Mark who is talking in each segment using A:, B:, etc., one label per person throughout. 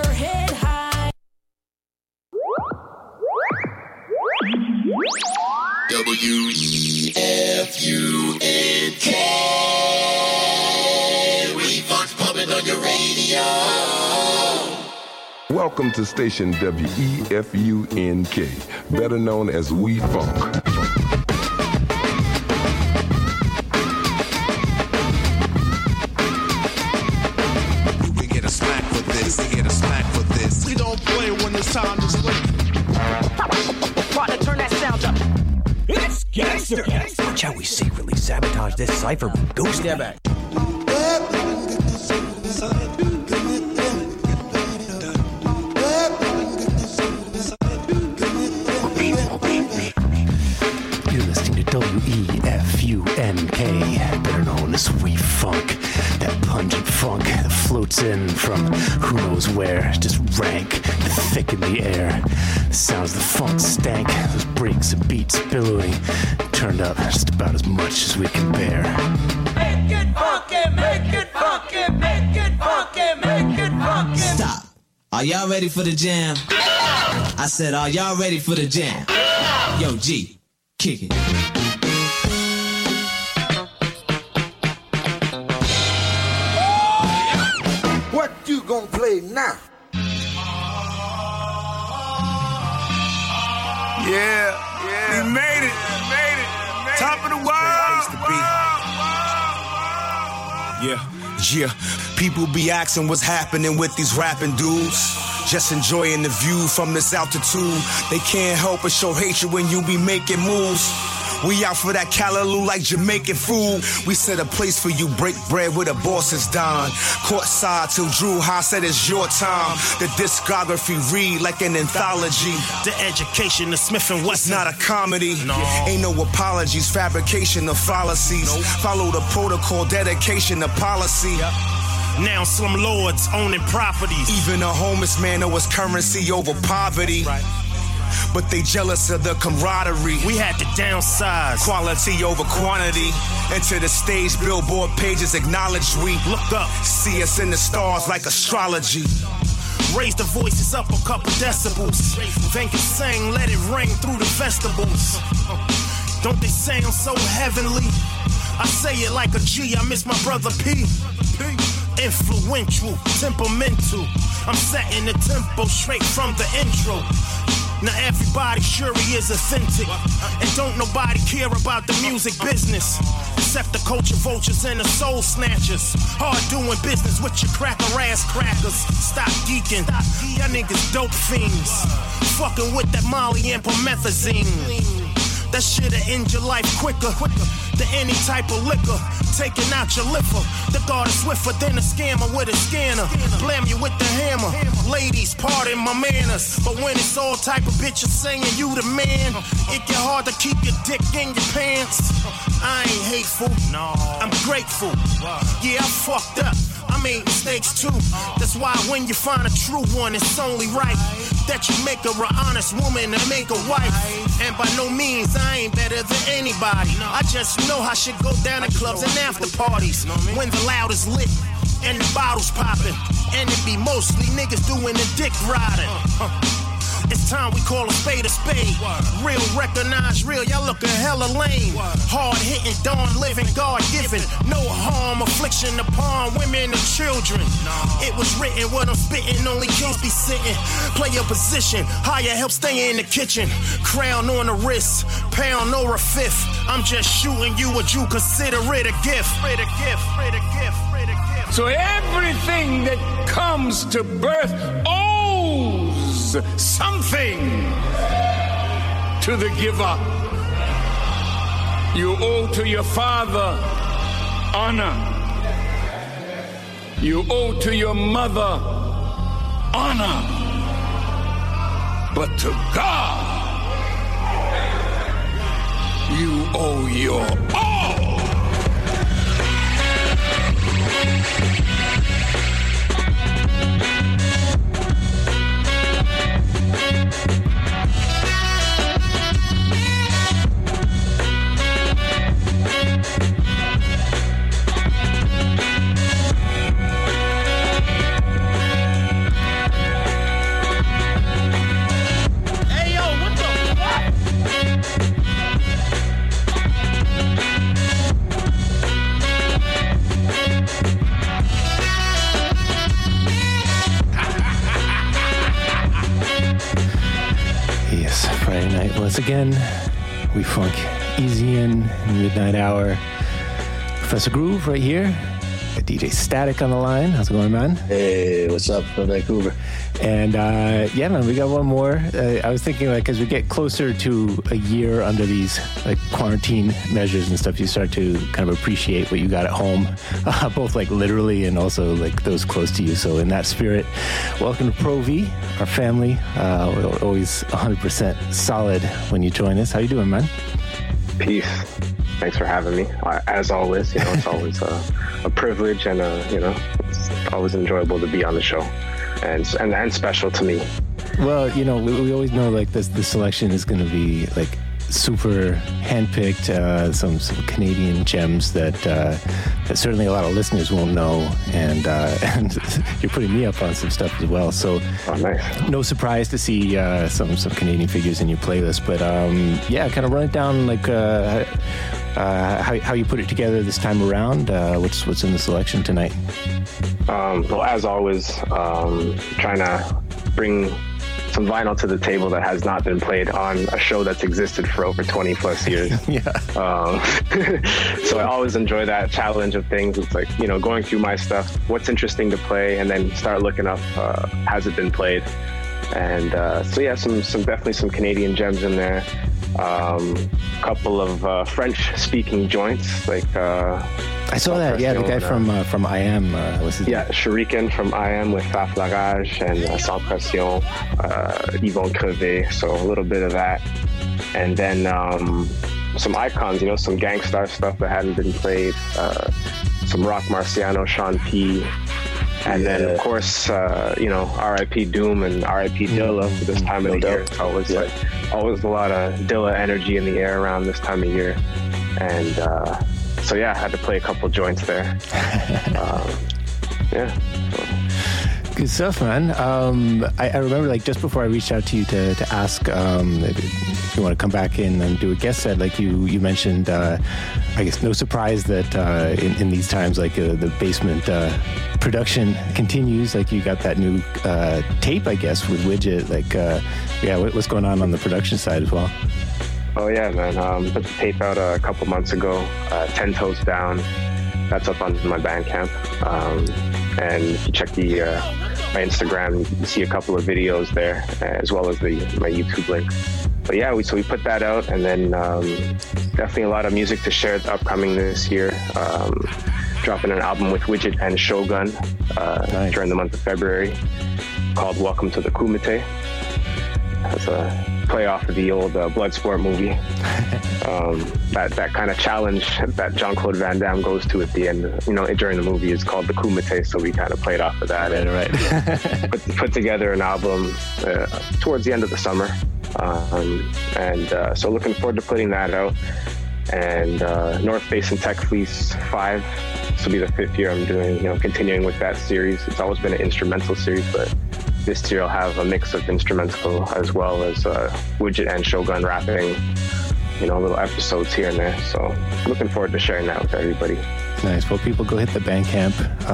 A: your head high.
B: WEFUNK. Refunds pumping on your radio.
C: Welcome to station WEFUNK, better known as We Funk.
D: You can get a smack for this, you get a smack for this.
E: We don't play when the sound is lit.
F: Partner, turn that sound up.
G: It's gangster.
F: Watch how we secretly sabotage this cipher with Ghost.
G: Step back.
F: You're listening to WEFUNK, better known as We Funk. That pungent funk that floats in from who knows where, just rank, thick in the air. The sounds of the funk stank, those breaks and beats billowing, turned up just about as much as we can bear.
A: Make it funky, make it funky, make it funky, make it funky.
H: Stop. Are y'all ready for the jam? I said, are y'all ready for the jam? Yo, G, kick it.
E: What you gonna play now?
D: Yeah, we made it. Top of the world. Yeah. People be asking what's happening with these rapping dudes. Just enjoying the view from this altitude. They can't help but show hatred when you be making moves. We out for that callaloo like Jamaican food. We set a place for you, break bread with a boss's dime. Courtside till Drew High said it's your time. The discography read like an anthology. The education of Smith and Wesson, not a comedy. No. Ain't no apologies, fabrication of fallacies. Nope. Follow the protocol, dedication of policy. Yep. Now some lords owning properties. Even a homeless man know his currency over poverty. Right. But they jealous of the camaraderie. We had to downsize. Quality over quantity. Enter the stage, billboard pages acknowledge we. Look up, see us in the stars like astrology. Raise the voices up a couple decibels. Think and sing, let it ring through the vegetables. Don't they sound so heavenly? I say it like a G, I miss my brother P. Influential, temperamental. I'm setting the tempo straight from the intro. Now everybody sure he is authentic. And don't nobody care about the music business except the culture vultures and the soul snatchers. Hard doing business with your cracker ass crackers. Stop geeking, y'all niggas dope fiends. Fucking with that Molly and promethazine. That shit'll end your life quicker than any type of liquor. Taking out your liver. The guard is swifter than a scammer with a scanner. Blam you with the hammer. Ladies, pardon my manners. But when it's all type of bitches saying you the man, it get hard to keep your dick in your pants. I ain't hateful, no, I'm grateful. Yeah, I fucked up, I made mistakes too. That's why when you find a true one, it's only right that you make her an honest woman and make a wife. And by no means I ain't better than anybody. I just know how shit go down in clubs and after parties when the loud is lit and the bottles popping, and it be mostly niggas doing the dick riding. It's time we call a spade a spade. Real recognize real, y'all lookin' hella lame. Hard hitting, dawn living, God given. No harm, affliction upon women and children. It was written, what I'm spitting, only kings be sitting. Play your position, higher help stay in the kitchen. Crown on the wrist, pound or a fifth. I'm just shooting you what you consider it a gift.
G: So everything that comes to birth owes something to the giver. You owe to your father honor. You owe to your mother honor. But to God, you owe your all.
F: tonight. Once again, we funk easy in midnight hour. Professor Groove right here. Got DJ Static on the line. How's it going, man?
I: Hey, what's up from Vancouver?
F: And yeah, man, we got one more. I was thinking, like, as we get closer to a year under these like quarantine measures and stuff, you start to kind of appreciate what you got at home, both like literally and also like those close to you. So in that spirit, welcome to Pro V, our family. We're always 100% solid when you join us. How you doing, man?
J: Peace. Thanks for having me. As always, you know, it's always a privilege and you know, it's always enjoyable to be on the show, and special to me.
F: Well, you know, we always know like the selection is going to be like super handpicked, some Canadian gems that certainly a lot of listeners won't know, and you're putting me up on some stuff as well. So,
J: nice.
F: No surprise to see some Canadian figures in your playlist, but yeah, kind of run it down like how you put it together this time around. What's in the selection tonight?
J: Well, as always, trying to bring some vinyl to the table that has not been played on a show that's existed for over 20 plus years.
F: Yeah.
J: So I always enjoy that challenge of things. It's like, you know, going through my stuff, what's interesting to play, and then start looking up, has it been played? And so yeah, definitely some Canadian gems in there. Couple of French-speaking joints, like
F: I saw that. Yeah, the guy from I Am. What's his name?
J: Yeah, Shuriken from I Am with Faf La Rage and Sans Pression, Yvon Crevé. So a little bit of that, and then some icons. You know, some Gangstar stuff that hadn't been played. Some Rock Marciano, Sean P. And then, of course, you know, R.I.P. Doom and R.I.P. Dilla for this time of the year. It's always always a lot of Dilla energy in the air around this time of year. And so, yeah, I had to play a couple joints there. Yeah.
F: Good stuff, man. I remember, like, just before I reached out to you to ask if you want to come back in and do a guest set, like you mentioned, I guess no surprise that in these times, like the basement production continues. Like you got that new tape, I guess, with Widget. Like, yeah, what's going on the production side as well?
J: Oh yeah, man. Put the tape out a couple months ago. 10 Toes Down. That's up on my Bandcamp. And if you check my Instagram, you see a couple of videos there, as well as my YouTube link. But yeah, we put that out, and then definitely a lot of music to share upcoming this year. Dropping an album with Widget and Shogun nice. During the month of February, called Welcome to the Kumite. That's a play off of the old Bloodsport movie. That kind of challenge that Jean-Claude Van Damme goes to at the end, you know, during the movie is called the Kumite, so we kind of played off of that.
F: Right.
J: put together an album towards the end of the summer. So looking forward to putting that out. And North Basin Tech Fleece 5. This will be the 5th year I'm doing, you know, continuing with that series. It's always been an instrumental series, but this year I'll have a mix of instrumental as well as Widget and Shogun rapping, you know, little episodes here and there. So looking forward to sharing that with everybody.
F: Nice. Well, people go hit the Bandcamp,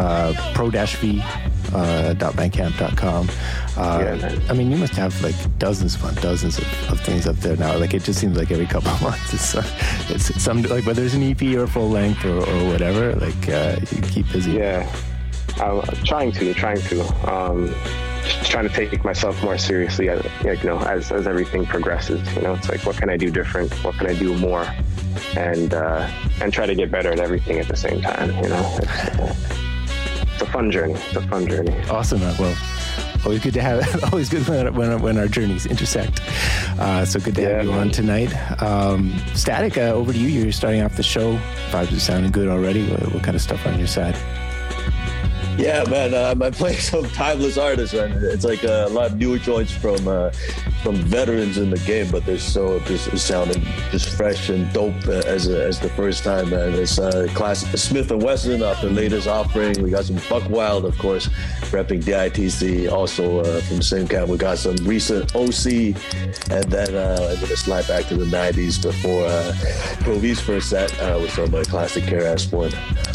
F: pro-v.bandcamp.com.
J: Yeah,
F: I mean, you must have like dozens of things up there now. Like it just seems like every couple of months it's some, like whether it's an EP or full length or whatever. Like you keep busy.
J: Yeah, I'm trying to. Just trying to take myself more seriously, as everything progresses. You know, it's like, what can I do different? What can I do more? And try to get better at everything at the same time. You know, it's a fun journey.
F: Awesome. Well, always good to have. Always good when our journeys intersect. So good to have you on tonight. Static, over to you. You're starting off the show. Vibes are sounding good already. What kind of stuff on your side?
I: Yeah, man, I'm playing some timeless artists, man. It's like a lot of newer joints from veterans in the game, but they're so just sounding just fresh and dope as the first time, man. It's classic Smith & Wesson off their latest offering. We got some Buck Wild, of course, repping DITC. Also from the same camp, we got some recent OC, and then I'm gonna slide back to the 90s before Pro V's first set with some classic KRS-One.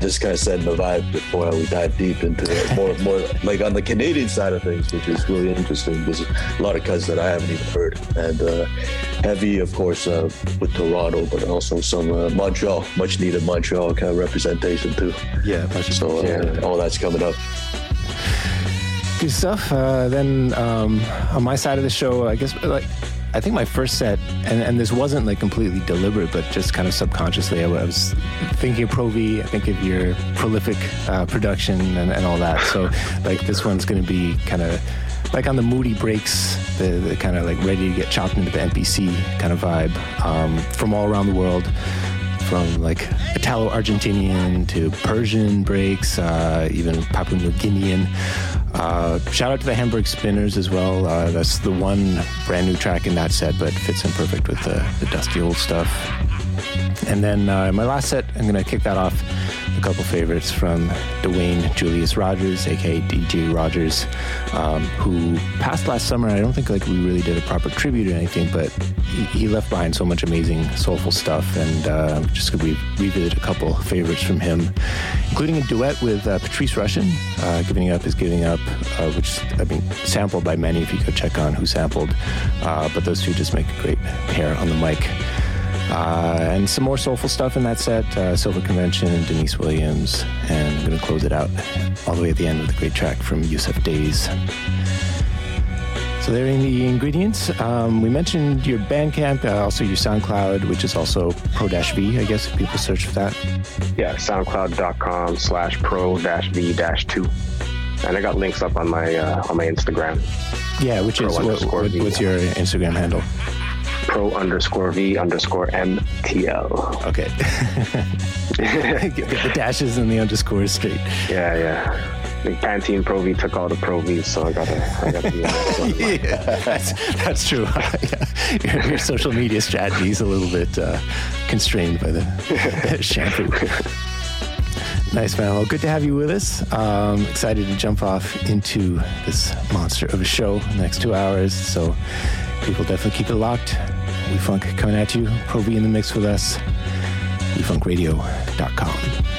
I: just kind of setting the vibe before we dive deep into it. More like on the Canadian side of things, which is really interesting. There's a lot of cuts that I haven't even heard. And heavy, of course, with Toronto, but also some Montreal, much needed Montreal kind of representation too.
F: Yeah,
I: so all that's coming up.
F: Good stuff. Then on my side of the show, I guess, I think my first set, and this wasn't like completely deliberate, but just kind of subconsciously, I was thinking of Pro V. I think of your prolific production and all that. So like this one's going to be kind of like on the moody breaks, the kind of like ready to get chopped into the MPC kind of vibe from all around the world. From like Italo-Argentinian to Persian breaks, even Papua New Guinean. Shout out to the Hamburg Spinners as well. That's the one brand new track in that set, but fits in perfect with the dusty old stuff. And then my last set, I'm going to kick that off with a couple favorites from Dwayne Julius Rogers, aka DJ Rogers, who passed last summer. I don't think like we really did a proper tribute or anything, but he left behind so much amazing soulful stuff, and just going to revisit a couple favorites from him, including a duet with Patrice Rushen, Giving Up Is Giving Up, which, I mean, sampled by many if you go check on who sampled, but those two just make a great pair on the mic. And some more soulful stuff in that set, Silver Convention and Denise Williams, and I'm going to close it out all the way at the end with a great track from Yusuf Days. So there are the ingredients. We mentioned your Bandcamp, also your SoundCloud, which is also Pro-V, I guess, if people search for that.
J: Yeah, soundcloud.com/Pro-V-2. And I got links up on my Instagram.
F: Yeah, which is, what's your Instagram handle?
J: Pro_V_MTL.
F: Okay. Get the dashes and the underscores straight.
J: Yeah. Like Pantene Pro V took all the Pro V's, so I gotta be on that.
F: Yeah, that's true. Your social media strategy is a little bit constrained by the shampoo. Nice, man. Well, good to have you with us. Excited to jump off into this monster of a show the next 2 hours. So people definitely keep it locked. We Funk coming at you. Pro V in the mix with us. WeFunkRadio.com.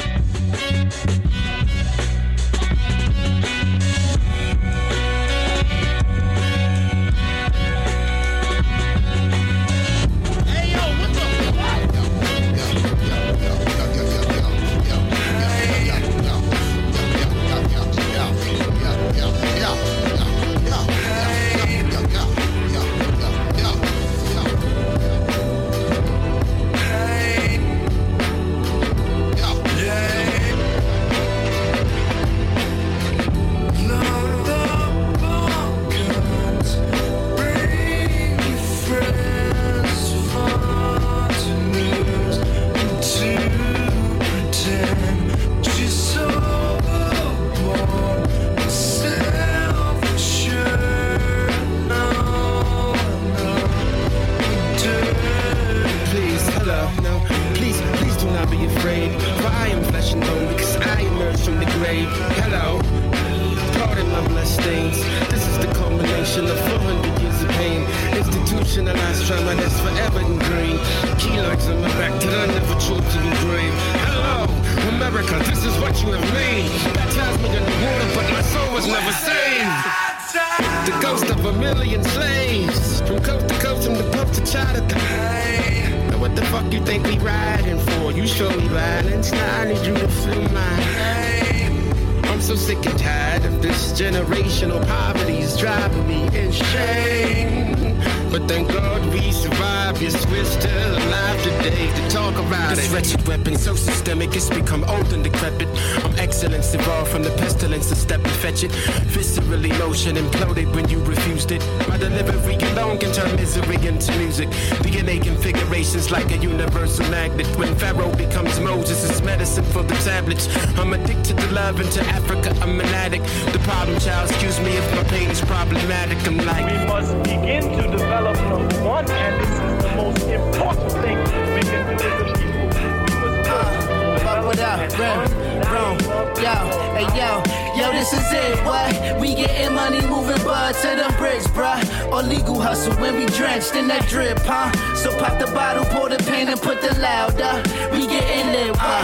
K: Viscerally motion imploded when you refused it. My delivery alone can turn misery into music. DNA configurations like a universal magnet. When Pharaoh becomes Moses, it's medicine for the tablets. I'm addicted to love, and to Africa I'm an addict. The problem child, excuse me if my pain is problematic. I'm like,
L: we must begin to develop number one, and this is the most important thing we can do as a people. We must
M: what up, Rome, yo, this is it, what? We getting money, moving bud to them bricks, bruh. Or legal hustle when we drenched in that drip, huh? So pop the bottle, pour the pain and put the louder. We getting lit, what?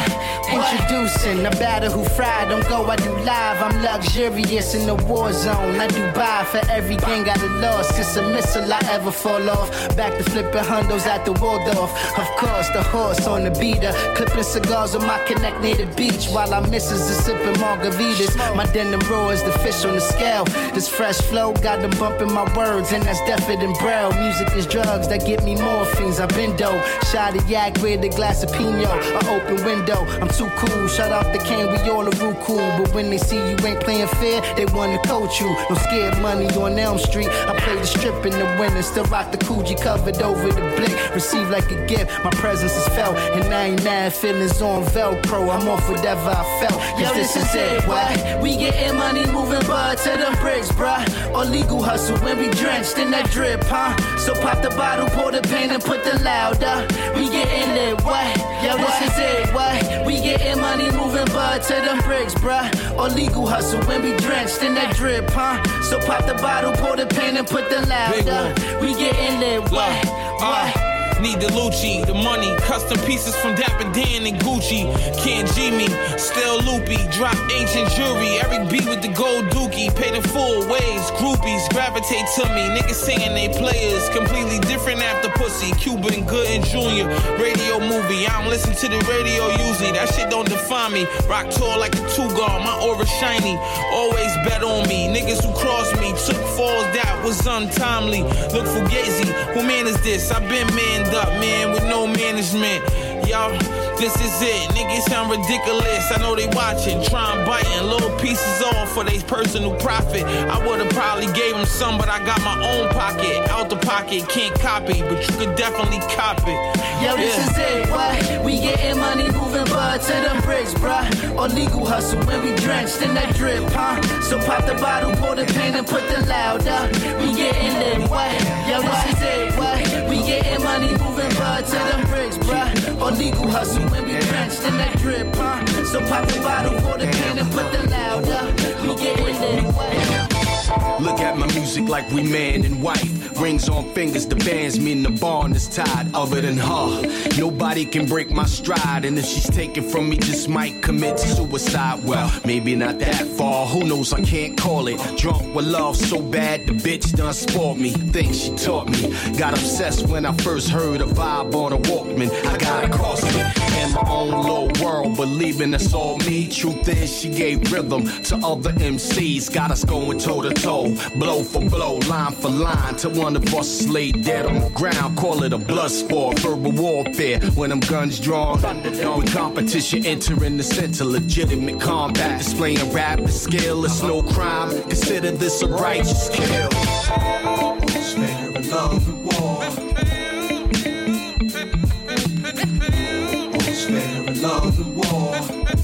M: Introducing a batter who fried, don't go, I do live. I'm luxurious in the war zone. I do buy for every gang I done lost. It's a missile I ever fall off. Back to flipping hundos at the Waldorf. Of course, the horse on the beater. Clipping cigars on my connect near the beach. While our missus is sipping margaritas. My denim roars, the fish on the scale. This fresh flow got them bumping my words, and that's deafer than braille. Music is drugs that get me morphines. I've been dope. Shot a yak with a glass of Pinot. An open window. I'm too cool. Shut off the cane, we all a real cool. But when they see you ain't playing fair, they wanna coach you. No scared money on Elm Street. I play the strip in the winter. Still rock the Coogee covered over the blick. Receive like a gift. My presence is felt. And I ain't mad. Feelings on Velcro. I'm off whatever I felt. Yo, this is it. What? We getting money, moving bud to the bricks, bruh. Or legal hustle when we drenched in that drip, huh? So pop the bottle, pour the pain and put the louder. We getting lit, what? Yo, this is it, what? We getting money, moving bud to the bricks, bruh. Or legal hustle when we drenched in that drip, huh? So pop the bottle, pour the pain and put the louder. We getting lit, what? What?
N: Need the Lucci, the money, custom pieces from Dapper Dan and Gucci. Can't G me, still loopy, drop ancient jewelry. Every beat with the gold dookie, paid in full ways. Groupies gravitate to me, niggas saying they players. Completely different after pussy, Cuban, Good and Junior. Radio movie, I don't listen to the radio usually. That shit don't define me. Rock tall like a two-guard, my aura shiny. Always bet on me, niggas who crossed me. Took falls that was untimely. Look Fugazi, who man is this? I've been manned up, man, with no management. Y'all, this is it. Niggas sound ridiculous. I know they watching, trying biting little pieces off for their personal profit. I would've probably gave them some, but I got my own pocket. Out the pocket, can't copy, but you could definitely cop it.
M: Yo, this is it, what? We getting money, moving bud to the bricks, bruh. Or legal hustle when we drenched in that drip, huh? So pop the bottle, pour the pain and put the louder. We getting lit, what? Yo, this is it, what? We getting money, moving bud to the bricks, bruh. Or legal hustle when we drenched in that drip, huh? So pop the bottle, pour the pain and put the louder. We getting lit, what?
K: Look at my music like we man and wife. Rings on fingers, the bands mean the bond is tied. Other than her, nobody can break my stride. And if she's taken from me, just might commit suicide. Well, maybe not that far, who knows, I can't call it. Drunk with love so bad, the bitch done spoiled me. Things she taught me, got obsessed when I first heard a vibe on a Walkman. I got across it, in my own little world, believing it's all me. Truth is, she gave rhythm to other MCs. Got us going toe to toe, blow for blow, line for line, till one of us is laid dead on the ground. Call it a blood sport, verbal warfare. When them guns drawn, with competition entering the center, legitimate combat, displaying rapid skill. It's no crime, consider this a righteous kill.
A: Spare love and war. Spare love and war.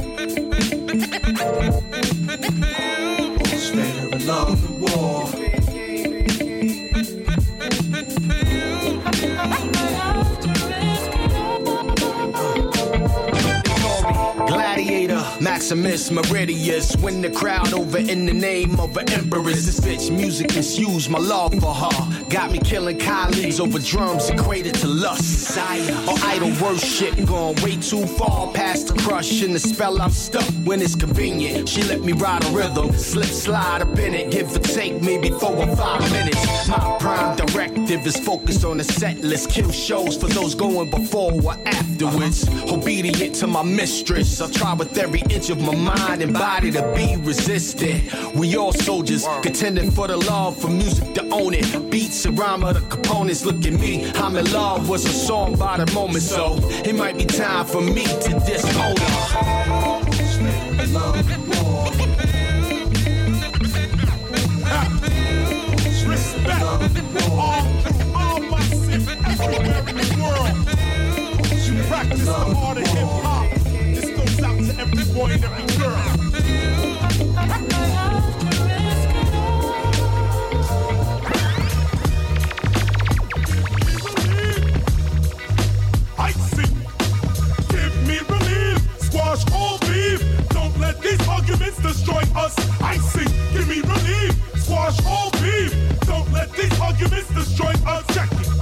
A: Spare love and war.
K: Gladiator, Maximus Meridius. Win the crowd over in the name of an empress. This bitch music misused my love for her. Got me killing colleagues over drums equated to lust. Or idol worship, gone way too far past the crush. In the spell I'm stuck when it's convenient. She let me ride a rhythm, slip slide up in it. Give or take maybe 4 or 5 minutes. My prime directive is focused on the set list. Kill shows for those going before or afterwards. Obedient to my mistress, I try with every inch of my mind and body to be resistant. We all soldiers, contending for the love, for music to own it. Beats and rhyme are the components. Look at me, I'm in love was a song by the moment. So it might be time for me to disown her.
A: Spare love and war. Respect all my cities everywhere in the world. You practice the art of hip hop. This goes out to every boy and every girl. I see. Give me relief. Squash all beef. Don't let these arguments destroy us. I see. Give me relief. Squash all beef. Don't let these arguments destroy us. Check it.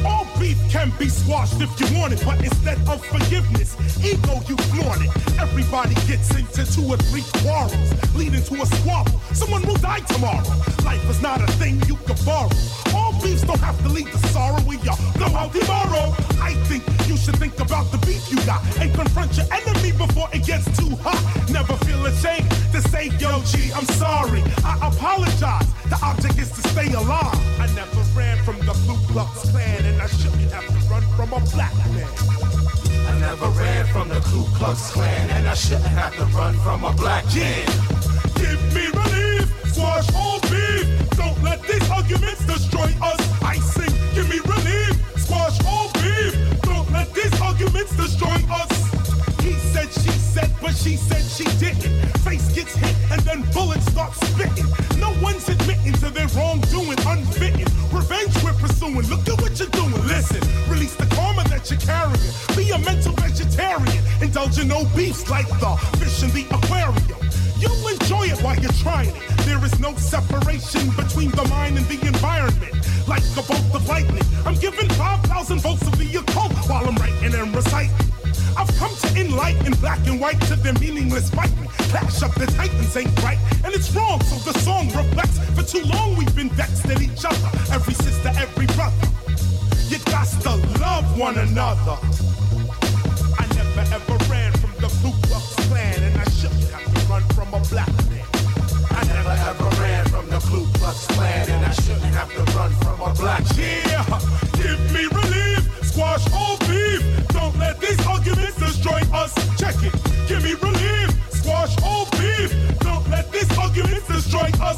A: All beef can be squashed if you want it, but instead of forgiveness, ego you flaunt it. Everybody gets into 2 or 3 quarrels, leading to a squabble. Someone will die tomorrow. Life is not a thing you can borrow. All beefs don't have to lead to sorrow. We all go out tomorrow. I think you should think about the beef you got and confront your enemy before it gets too hot. Never feel ashamed to say, yo, G, I'm sorry. I apologize. The object is to stay alive. I never ran from the Ku Klux Klan, and I shouldn't have to run from a black man.
O: I never ran from the Ku Klux Klan, and I shouldn't have to run from a black man.
A: Give me relief, squash all beef. Don't let these arguments destroy us. I sing, give me relief, squash all beef. Don't let these arguments destroy us. He said, she said, but she said she didn't. Face gets hit and then bullets start spitting. No one's admitting to their wrongdoing, unfitting. Revenge we're pursuing, look at what you're doing. Listen, release the karma that you're carrying. Be a mental vegetarian. Indulge in no beefs like the fish in the aquarium. You'll enjoy it while you're trying it. There is no separation between the mind and the environment. Like a bolt of lightning, I'm giving 5,000 volts of the occult while I'm writing and reciting. I've come to enlighten black and white to their meaningless fighting. Clash up the titans ain't right, and it's wrong, so the song reflects. For too long we've been vexed at each other, every sister, every brother. You got to love one another. I never ever ran from the Ku Klux Klan, and I shouldn't have to run from a black man.
O: I never ever ran from the Ku Klux Klan, and I shouldn't have to run from a black man.
A: Yeah, give me relief, squash all beef. Don't let these arguments destroy us. Check it, give me relief, squash all beef. Don't let these arguments destroy us.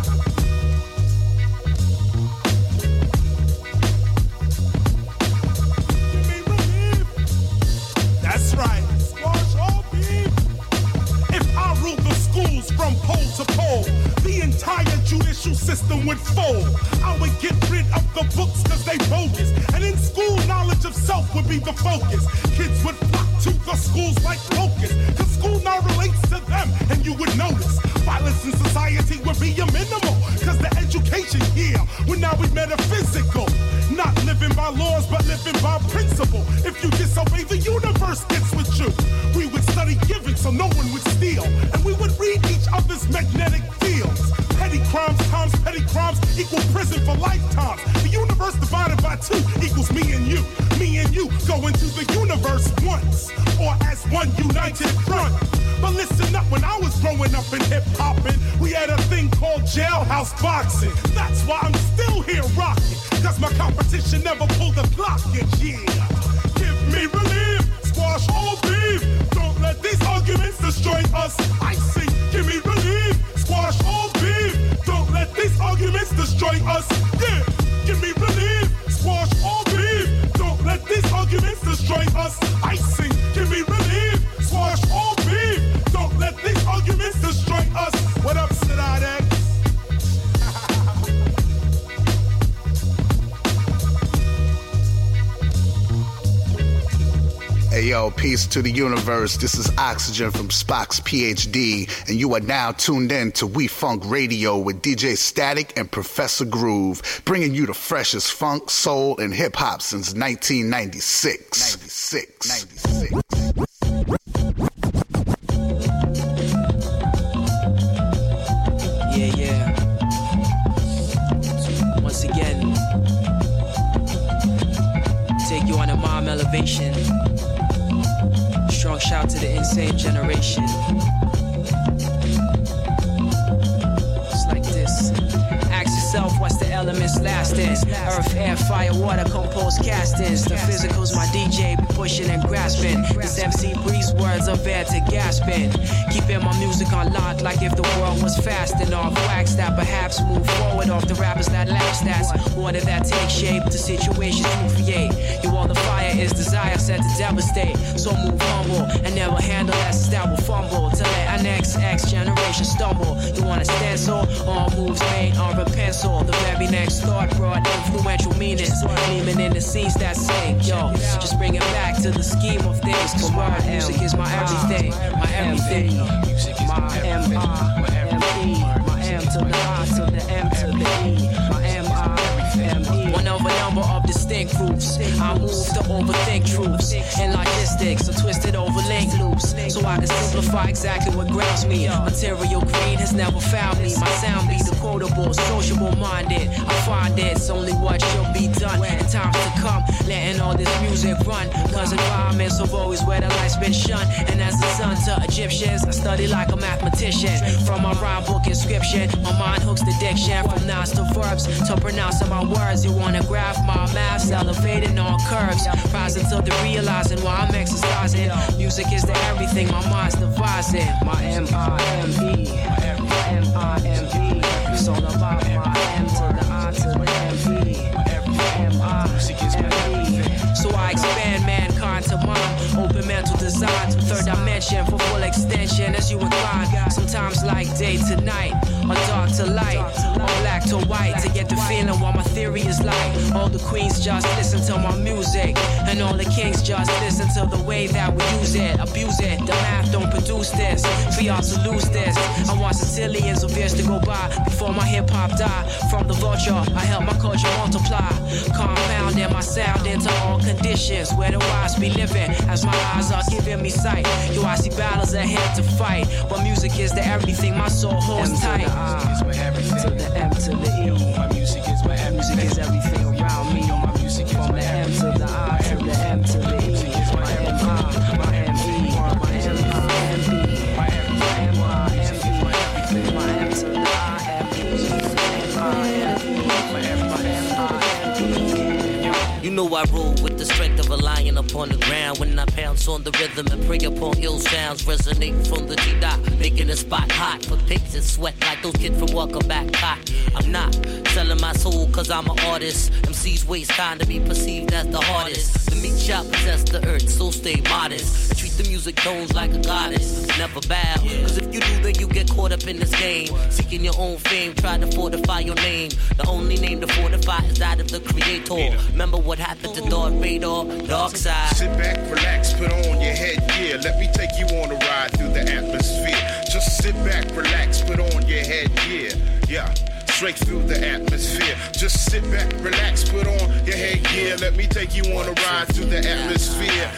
A: Give me relief. That's right, squash all beef. If I ruled the schools from pole to pole, the entire judicial system would fold. I would get rid of the books cause they bogus, and in school knowledge of self would be the focus. Kids would flock to the schools like locusts, cause school now relates to them, and you would notice violence in society would be a minimal, cause the education here would now be metaphysical. Not living by laws but living by principle. If you disobey, the universe gets with you. We would study giving so no one would steal, and we would read each other's magnetic fields. Petty crimes times petty crimes equal prison for lifetimes. The universe divided by 2 equals me and you. Me and you go into the universe once, or as one united front. But listen up, when I was growing up in hip-hopping, we had a thing called jailhouse boxing. That's why I'm still here rocking, cause my competition never pulled the clock in. Yeah, give me relief, squash all beef. Don't let these arguments destroy us. I sing, give me relief, squash all beef. Don't let these arguments destroy us. Yeah, give me relief, squash all beef. Don't let these arguments destroy us. I sing, give me relief, squash all beef. Don't let these arguments destroy us. What up, Sidadex?
P: Hey yo, peace to the universe. This is Oxygen from Spock's PhD, and you are now tuned in to We Funk Radio with DJ Static and Professor Groove, bringing you the freshest funk, soul, and hip hop since 1996. 96.
Q: Yeah. Once again, take you on a mom elevation. Strong shout to the insane generation. It's like this. Ask yourself, what's the elements lasting? Earth, air, fire, water, composed castings. The physicals my DJ be pushing and grasping. This MC breeze words are bad to gasping. Keeping my music on lock like if the world was fasting off wax that perhaps move forward off the rappers that lack stats. Water that take shape to situations to create. You all the fire is desire set to devastate. So move humble and never handle lessons that will fumble. To let our next X generation stumble. You want a stencil? All moves made on a pencil. The very next thought brought influential meanings. Gleaming in the scenes that sing. Yo, just bring it back to the scheme of things. Cause my music is my everything. My everything. My M-I-M-E. My M to the I to the M to the E. My M-I-M-E. One of a number of distinct groups. I move to overthink truths and logistics, so twisted over link loops, so I can simplify exactly what grabs me. Material greed has never found me. My sound be the quotable, sociable minded. I find it's only what should be done in times to come, letting all this music run, cause environments have always where the light's been shunned. And as the sun to Egyptians, I study like a mathematician. From my rhyme book inscription, my mind hooks the diction. From nouns to verbs, to pronouncing my words. You wanna graph my maths, elevating on curves, rising to the realizing why I'm exercising. Music is the everything, my mind's devising. My M-I-M-E, my M-I-M-E. It's all about my M to the I to the M-E, M-I-M-E. So I expand mankind to mind, open mental design to third dimension for full extension as you incline. Sometimes like day to night, or dark to light, or black to white, to get the feeling what my theory is like. All the queens just listen to my music, and all the kings just listen to the way that we use it, abuse it. The math don't produce this, for y'all to lose this. I want centillions of years to go by before my hip hop die. From the vulture, I help my culture multiply, compounding my sound into all conditions where the wise be living. As my eyes are giving me sight, yo, I see battles ahead to fight, but music is the everything my soul holds tight. To the M to the E, my music is my music is everything around me. My music from the M to the I to the M to the E. My M-I, my M-E, my M-I-M-E, my M-I-M-E, my M to the I-M-E, my M-I-M-E.
R: You know I roll with the strength of a lion upon the ground. When I pounce on the rhythm and prey upon ill sounds, resonate from the G-dot, making the spot hot for pigs and sweat like those kids from Welcome Back Hot. I'm not selling my soul cause I'm an artist. MC's ways kind to be perceived as the hardest. The meat shall possess the earth, so stay modest. And treat the music tones like a goddess. Never bow, cause if you do then you get caught up in this game. Seeking your own fame, try to fortify your name. The only name to fortify is that of the creator. Remember what happened to Darth Vader, Dark Side.
S: Sit back, relax, put on your headgear. Let me take you on a ride through the atmosphere. Just sit back, relax, put on your headgear. Yeah, straight through the atmosphere. Just sit back, relax, put on your headgear. Let me take you on a ride through the atmosphere.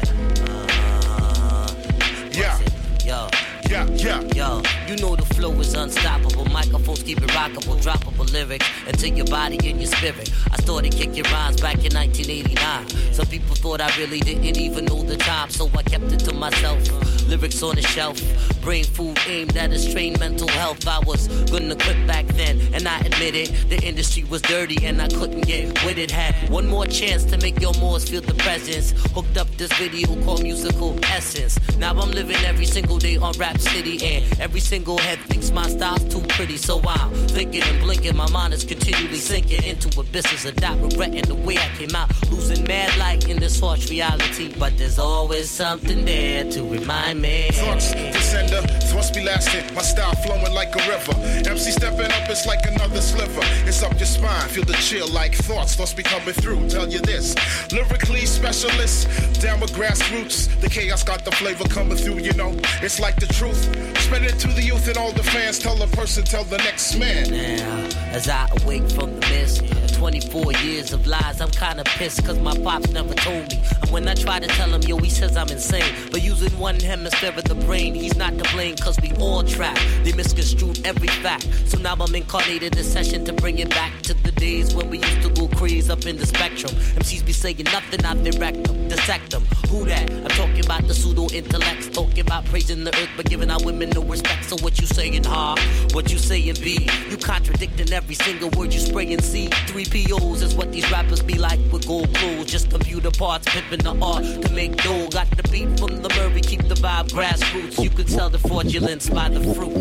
S: Yeah.
R: Yo, you know the flow is unstoppable. Microphones keep it rockable, droppable lyrics into your body and your spirit. I started kicking rhymes back in 1989. Some people thought I really didn't even know the time, so I kept it to myself. Lyrics on the shelf, brain food aimed at a strained mental health. I was gonna quit back then, and I admit it. The industry was dirty and I couldn't get with it. Had one more chance to make your Moors feel the presence. Hooked up this video called Musical Essence. Now I'm living every single day on Rap City, and every single head thinks my style's too pretty. So I'm thinking and blinking, my mind is continually sinking into abysses of doubt, regretting the way I came out, losing mad light in this harsh reality. But there's always something there to remind me.
S: Thoughts, descender, thoughts be lasting. My style flowing like a river. MC stepping up, it's like another sliver. It's up your spine, feel the chill like thoughts be coming through. Tell you this, lyrically specialist, down with grassroots. The chaos got the flavor coming through, you know. It's like the truth. Spread it to the youth and all the fans. Tell the person, tell the next man.
R: Now, as I awake from the mist, 24 years of lies, I'm kinda pissed cause my pops never told me. And when I try to tell him, yo, he says I'm insane. But using one hemisphere of the brain, he's not to blame cause we all trapped. They misconstrued every fact. So now I'm incarnated in session to bring it back to the days when we used to go crazy up in the spectrum. MCs be saying nothing, I direct them, dissect them. Who that? I'm talking about the pseudo intellects, talking about praising the earth but giving our women no respect. So what you saying, huh? What you saying, B? You contradicting every single word you spraying, C. 3 POs is what these rappers be like with gold clothes. Just computer parts, pimping the art to make dough. Got the beat from the Murray, keep the vibe grassroots. You can tell the fraudulence by the fruit.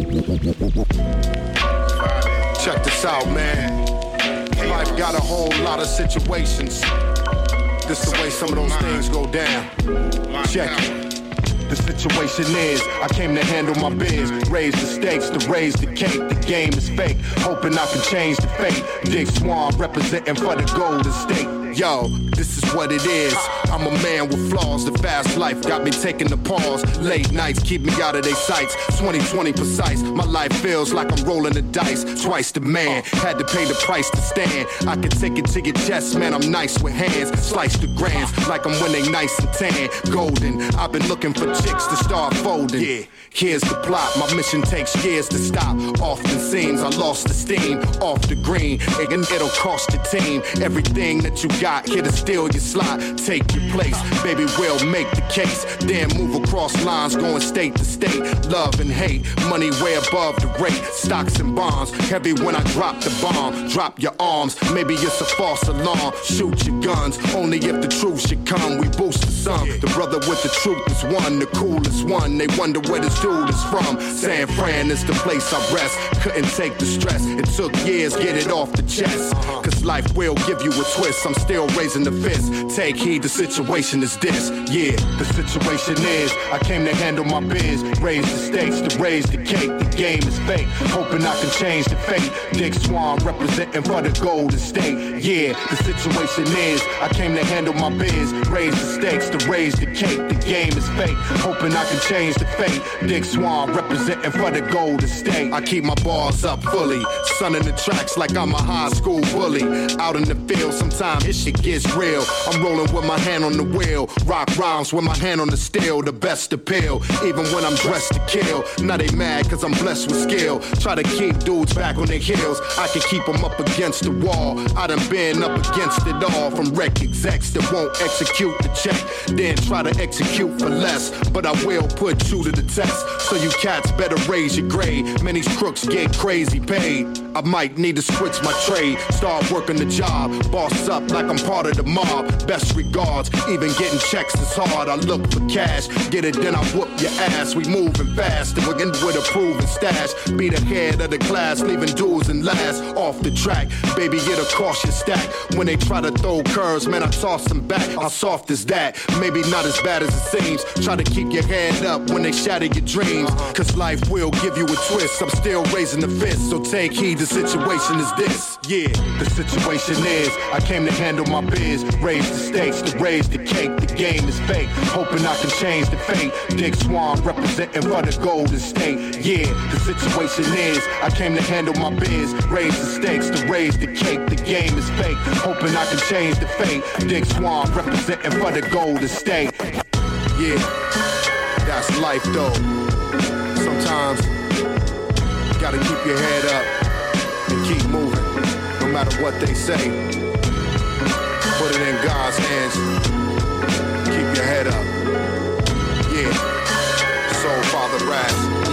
T: Check this out, man. Life got a whole lot of situations. This the way some of those things go down. Check it. the situation is, I came to handle my biz. Raise the stakes, to raise the cake. The game is fake, hoping I can change the fate. Dick Swan representing for the Golden State. Yo, this is what it is. I'm a man with flaws. The fast life got me taking the pause. Late nights keep me out of their sights. 20/20 precise. My life feels like I'm rolling the dice. Twice the man had to pay the price to stand. I can take it to your chest, man. I'm nice with hands. Slice the grands like I'm when they nice and tan. Golden. I've been looking for chicks to start folding. Yeah, here's the plot. My mission takes years to stop. Often seems I lost the steam off the green. And it'll cost your team everything that you got. Here to steal your slot. Take your place. Baby, we'll make the case. Then move across lines going state to state. Love and hate. Money way above the rate. Stocks and bonds. Heavy when I drop the bomb. Drop your arms. Maybe it's a false alarm. Shoot your guns. Only if the truth should come. We boost the sun. The brother with the truth is one. The coolest one. They wonder where this dude is from. San Fran is the place I rest. Couldn't take the stress. It took years, get it off the chest. Cause life will give you a twist. I'm still raising the fist. Take heed, the situation is this. Yeah, the situation is, I came to handle my biz. Raise the stakes, to raise the cake. The game is fake, hoping I can change the fate. Dick Swan representing for the Golden State. Yeah, the situation is, I came to handle my biz. Raise the stakes, to raise the cake. The game is fake, hoping I can change the fate. Dick Swan representing for the Golden State. I keep my bars up fully, sunning the tracks like I'm a high school bully. Out in the field, sometimes this shit gets real. I'm rolling with my hand on the wheel. Rock rhymes with my hand on the steel. The best appeal, even when I'm dressed to kill. Now they mad cause I'm blessed with skill. Try to keep dudes back on their heels. I can keep them up against the wall. I done been up against it all. From rec execs that won't execute the check, then try to execute for less. But I will put you to the test. So you cats better raise your grade. Many crooks get crazy paid. I might need to switch my trade. Start working the job. Boss up like I'm part of the mob. Best regards. Even getting checks is hard. I look for cash. Get it, then I whoop your ass. We moving fast. And we're in with a proven stash. Be the head of the class. Leaving dudes and last off the track. Baby, it'll cost you stack. When they try to throw curves, man, I toss them back. How soft is that? Maybe not as bad as it seems. Try to keep your head up when they shatter your dreams. Cause life will give you a twist. I'm still raising the fist. So take heed, the situation is this. Yeah, the situation is, I came to handle my biz. Raise the stakes, to raise the cake. The game is fake, hoping I can change the fate. Dick Swan representing for the Golden State. Yeah, the situation is, I came to handle my biz. Raise the stakes, to raise the cake. The game is fake, hoping I can change the fate. Dick Swan representing for the Golden State. Yeah, that's life though. Sometimes you gotta keep your head up and keep moving, no matter what they say. Put it in God's hands. Keep your head up. Yeah. Soul Father Raz.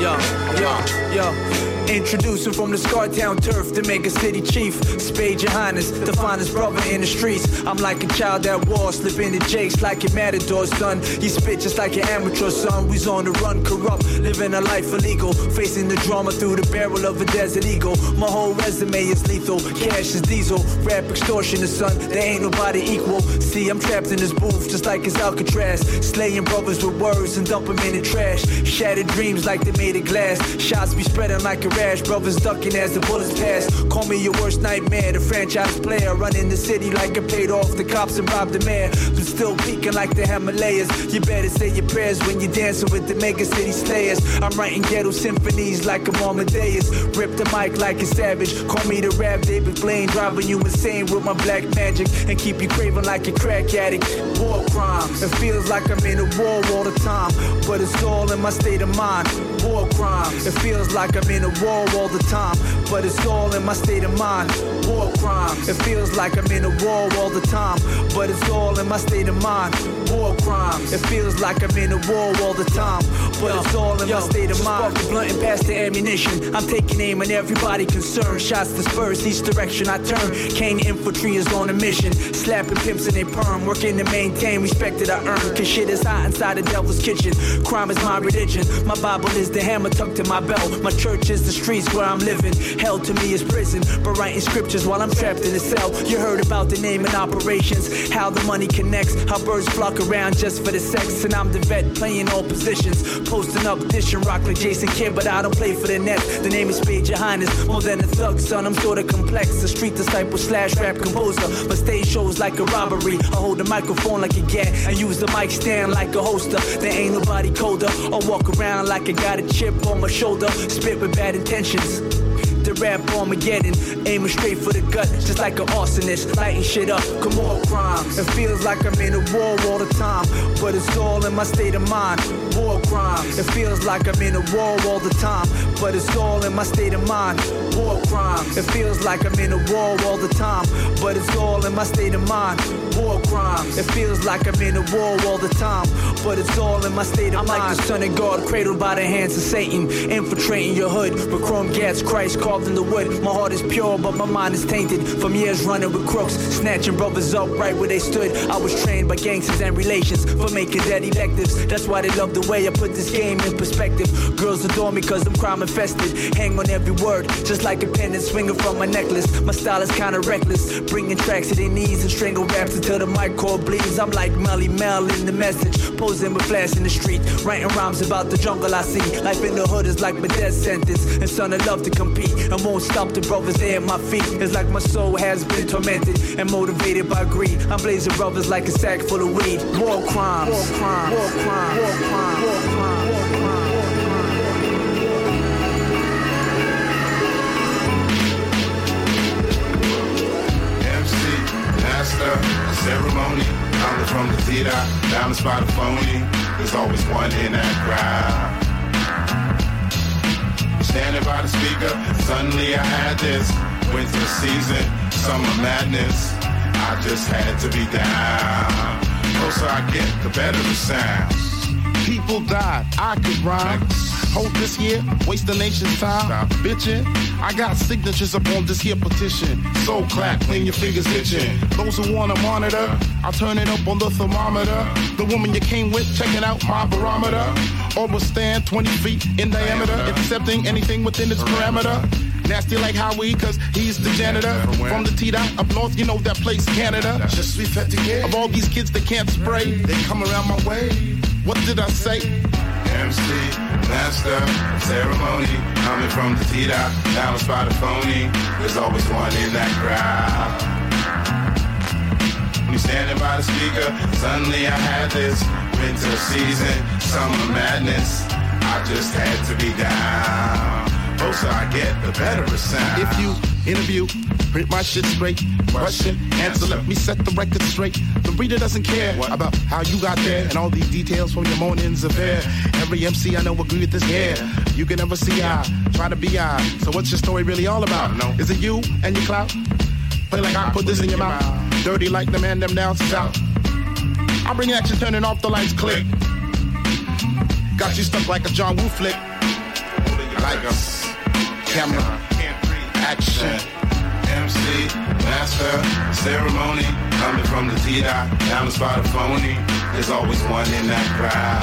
U: Yo. Introducing from the Scartown turf to make a city chief. Spade your highness, the finest brother in the streets. I'm like a child at war, slipping the jakes like your matador son. You spit just like your amateur son. We's on the run, corrupt, living a life illegal. Facing the drama through the barrel of a desert eagle. My whole resume is lethal, cash is diesel. Rap extortion, the son, there ain't nobody equal. See, I'm trapped in this booth just like it's Alcatraz. Slaying brothers with words and dump them in the trash. Shattered dreams like they made of glass. Shots be spreading like a rash. Brothers ducking as the bullets pass. Call me your worst nightmare. The franchise player running the city like I paid off the cops and robbed the mayor. But still peaking like the Himalayas. You better say your prayers when you're dancing with the mega city slayers. I'm writing ghetto symphonies like I'm Amadeus. Rip the mic like a savage. Call me the rap David Blaine. Driving you insane with my black magic. And keep you craving like a crack addict. War crimes. It feels like I'm in a war all the time. But it's all in my state of mind. War crimes. It feels like I'm in a war all the time. But it's all in my state of mind. War crimes. It feels like I'm in a war all the time. But it's all in my state of mind. War crimes. It feels like I'm in a war all the time. But it's all in my state of mind. Spark the blunt and pass the ammunition. I'm taking aim on everybody concerned. Shots dispersed each direction I turn. Kane infantry is on a mission. Slapping pimps in their perm. Working to maintain respect that I earn. Cause shit is hot inside the devil's kitchen. Crime is my religion. My Bible is the hammer tucked in my belt. My church is the streets where I'm living. Hell to me is prison. But writing scriptures while I'm trapped in the sell. You heard about the name and operations, how the money connects, how birds flock around just for the sex. And I'm the vet playing all positions, posting up, dishing rock like Jason Kidd, but I don't play for the Nets. The name is Spade Your Highness, more than a thug, son. I'm sorta complex, a street disciple / rap composer, but stage shows like a robbery. I hold the microphone like a gat and use the mic stand like a holster. There ain't nobody colder. I walk around like I got a chip on my shoulder, spit with bad intentions. The rap Armageddon, aiming straight for the gut, just like an arsonist, lighting shit up, more crimes. It feels like I'm in a war all the time, but it's all in my state of mind. War crimes. It feels like I'm in a war all the time, but it's all in my state of mind. War crimes. It feels like I'm in a war all the time, but it's all in my state of mind. War crimes. It feels like I'm in a war all the time, but it's all in my state of mind. I'm like the son of God, cradled by the hands of Satan, infiltrating your hood with chrome gas, Christ carved in the wood. My heart is pure, but my mind is tainted from years running with crooks, snatching brothers up right where they stood. I was trained by gangsters and relations for making dead electives. That's why they love the way I put this game in perspective. Girls adore me cause I'm crime infested, hang on every word just like a pendant swinging from my necklace. My style is kinda reckless, bringing tracks to their knees and strangle raps until the mic cord bleeds. I'm like Melly Mel in the message, posing with flash in the street, writing rhymes about the jungle I see. Life in the hood is like my death sentence, and son I love to compete and won't stop the brothers there at my feet. It's like my soul has been tormented and motivated by greed. I'm blazing brothers like a sack full of weed. War crimes, war crimes, war crimes, war crimes, war crimes, war crimes.
B: Master of ceremony, coming from the theater, down the spot of phony. There's always one in that crowd. Standing by the speaker, suddenly I had this winter season, summer madness. I just had to be down. Closer I get, the better it sounds.
S: People died, I could rhyme. Hold this here, waste the nation's time. Stop bitching. I got signatures up on this here petition. So clap, clean your fingers itching. Those who wanna monitor, I'll turn it up on the thermometer. The woman you came with, checking out my barometer. Or will stand 20 feet in diameter, accepting anything within its parameter. Nasty like Howie, cause he's the janitor. From the T-Dot up north, you know that place, Canada.
B: Just be fatigué.
S: Of all these kids that can't spray, they come around my way. What did I say?
B: MC, master of ceremony, coming from the T-Dot, down the spot of phony. There's always one in that crowd. When you're standing by the speaker, suddenly I had this winter season, summer madness. I just had to be down. Closer I get, the better it sounds.
S: If you interview, print my shit straight. Question, answer, let me set the record straight. The reader doesn't care about how you got there and all these details from your morning's affair. Every MC I know agree with this, yeah. You can never see I try to be I. So what's your story really all about? Is it you and your clout? Play like I put this in your mouth. Dirty like the man them down south. I bring action, turning off the lights, click. Got you stuck like a John Woo flick. Like us. Camera, action.
B: MC, master, ceremony, coming from the T-Dot, down the spot of phony. There's always one in that crowd.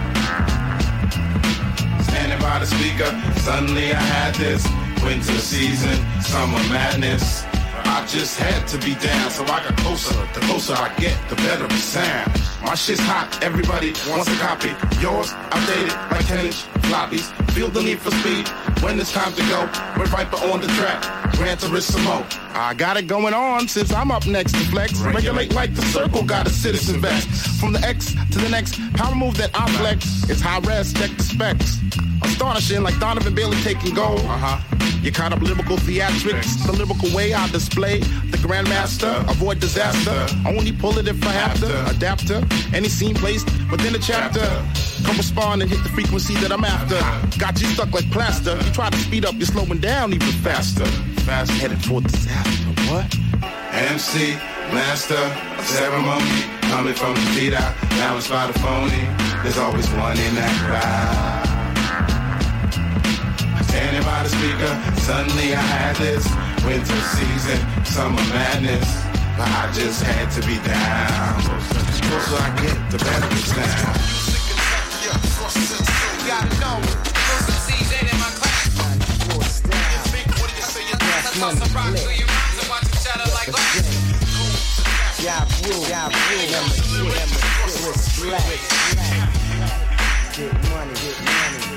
B: Standing by the speaker, suddenly I had this winter season, summer madness. I just had to be down, so I got closer. The closer I get, the better it sounds. My shit's hot, everybody wants a copy. Yours, outdated, like 10-inch floppies. Feel the need for speed when it's time to go. We're Viper on the track, Gran Turismo.
S: I got it going on since I'm up next to flex. Regulate like the circle, got a citizen vest. From the X to the next power move that I flex. It's high res, check the specs. Astonishing like Donovan Bailey taking gold. You caught up lyrical theatrics, the lyrical way I display. The Grandmaster, avoid disaster. Only pull it if I have to. Adapter, any scene placed within a chapter. Come respond and hit the frequency that I'm after. Got you stuck like plaster. You try to speed up, you're slowing down even faster. Fast headed for disaster. What?
B: MC, master of ceremony, coming from the T-Dot, down the spot of phony. There's always one in that crowd. Standing by the speaker, suddenly I had this winter season, summer madness. But I just had to be down. The closer I get, the better it sounds. You gotta know, those MCs ain't in my class. What do you say? You toss a rock through your rhymes and watch them shatter like
M: Ja Rule, respect. Get money.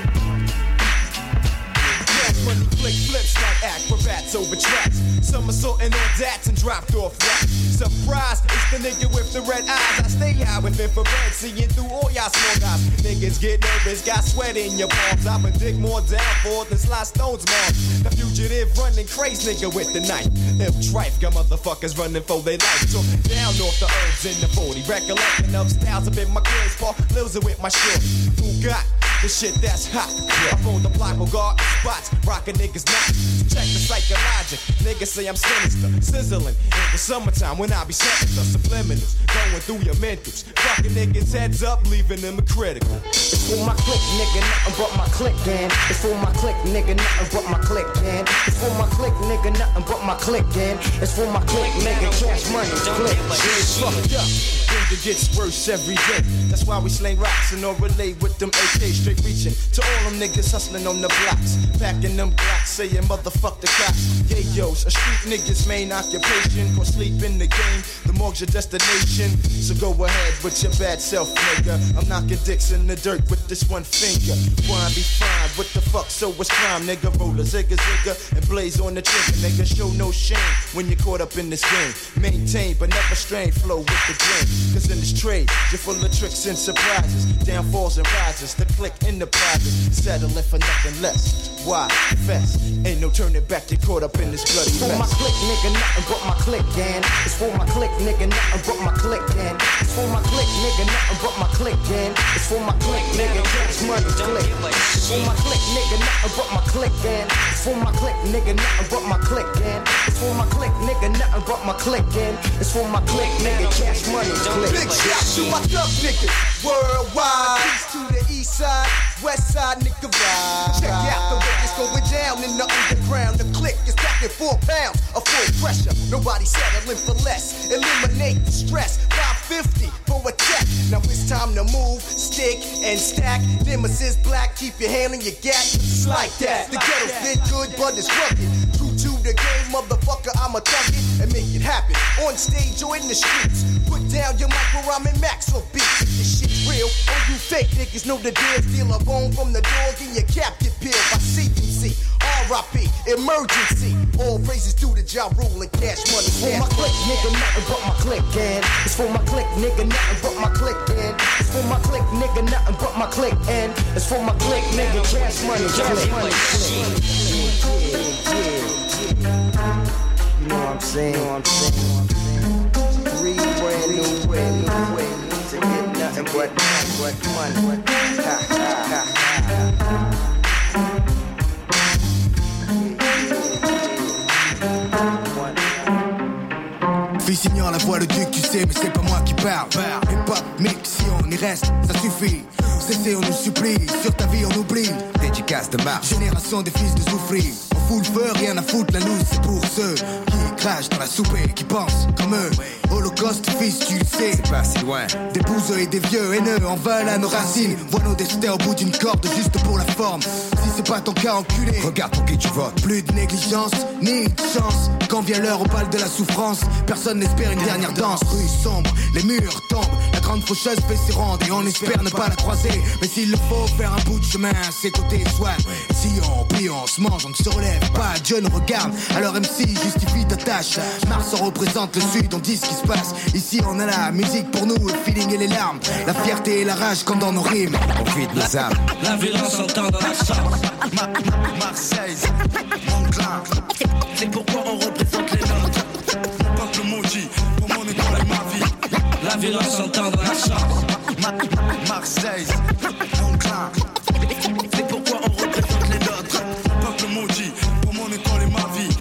C: Money flick flips like acrobats over tracks. Somersaulting on dats and dropped off racks. Surprise, it's the nigga with the red eyes. I stay high with infrared, seeing through all y'all small guys. Niggas get nervous, got sweat in your palms. I predict more downfall than Sly Stone's mom. The fugitive running crazy nigga with the knife. If trife, got motherfuckers running for their life. So down off the herbs in the 40. Recollecting of styles up in my clothes, Paul losing with my shit. Who got the shit that's hot? I phone the block will guard spots, rockin' niggas not. Check the psychologic, niggas say I'm sinister, sizzling in the summertime when I be sentenced. The subliminals going through your mentals, fucking niggas heads up, leaving them critical.
M: It's for my click, nigga, nothing but my click, man. It's for my click, nigga, nothing but my click, man. It's for my click, nigga, nothing but my click, man. It's for my click, nigga, cash money, click.
C: It's fucked up. Danger gets worse every day. That's why we sling rocks and all relate with them AK straight reaching to all them niggas hustling on the blocks, packing them blocks, saying motherfuck the cops. Yayos, a street niggas main occupation, or sleep in the game. The morgue's your destination, so go ahead with your bad self, nigga. I'm knocking dicks in the dirt with this one finger. Why be fine? What the fuck? So what's crime, nigga? Roll a zigga and blaze on the trigger, nigga. Show no shame when you're caught up in this game. Maintain but never strain, flow with the dream. Cause in this trade, you're full of tricks and surprises, downfalls and rises. The click in the private, settling for nothing less. Why fest? Ain't no turning back. You're caught up in this bloody mess.
M: It's for my click, nigga, nothing but my click, gang. It's for my click, nigga, nothing but my click, gang. It's for my click, nigga, nothing but my click, gang. It's for my click, nigga, cash money, click. It's for my click, nigga, nothing but my click, gang. It's for my click, nigga, nothing but my click, gang. It's for my click, nigga, nothing but my click, gang. It's for my click, nigga, cash money, click.
C: Big shout to my thug niggas worldwide. East to the east side, west side, nigga ride. Check out the way it's going down in the underground. The click is packing 4 pounds of full pressure. Nobody settling for less. Eliminate the stress. 550 for a check. Now it's time to move, stick and stack. Nemesis black, keep your hand in your gap. It's like that. The ghetto fit good, but it's rugged. True to the game, motherfucker, I'ma thug it and make it happen. On stage or in the streets. Put down your mic where I'm in Maxwell beats. This shit's real. All you fake niggas know the deal. Steal a bone from the dog and your cap get peeled by CUC. R.I.P. Emergency. All praises to the Ja Rule and cash money.
M: It's for my click, nigga, nothing but my click, gang. It's for my click, nigga, nothing but my click, gang. It's for my click, nigga, nothing but my click, and it's for my click, nigga, cash money, click. You know what I'm saying? 3 brand new ways to get nothing but money. Ha ha ha.
V: Fils ignore la voix, le duc, tu sais, mais c'est pas moi qui parle. Hip-hop, mix, si on y reste, ça suffit. Cessez, on nous supplie, sur ta vie on oublie. Dédicace de marche, génération des fils de souffrir. On fout le feu, rien à foutre, la loose c'est pour ceux qui crachent dans la soupe et qui pensent comme eux. Holocauste, fils, tu le sais, c'est pas si loin. Des bouseux et des vieux haineux en veulent à nos racines. Vois nos destins au bout d'une corde juste pour la forme. Si c'est pas ton cas, enculé, regarde pour qui tu votes. Plus de négligence, ni de chance. Quand vient l'heure au bal de la souffrance, personne n'espère une dernière danse. Rue sombre, les murs tombent. La grande faucheuse fait ses rondes et on espère ne pas la croiser. Mais s'il le faut faire un bout de chemin à ses côtés, soit si on plie, on se mange, on ne se relève pas. Dieu nous regarde, alors MC justifie ta tâche. Mars on représente le sud, on dit ce qui se passe. Ici on a la musique pour nous, le feeling et les larmes. La fierté et la rage comme dans nos rimes. On vide nos âmes.
W: La violence entend dans la chambre.
V: Marseille, mon clan.
W: C'est pourquoi on représente les nôtres.
V: Mon peuple maudit, pour mon école et ma vie.
W: La violence entend dans la chambre.
V: Marseille, mon clan.
W: C'est pourquoi on représente les nôtres.
V: Mon peuple maudit, pour mon école et ma vie.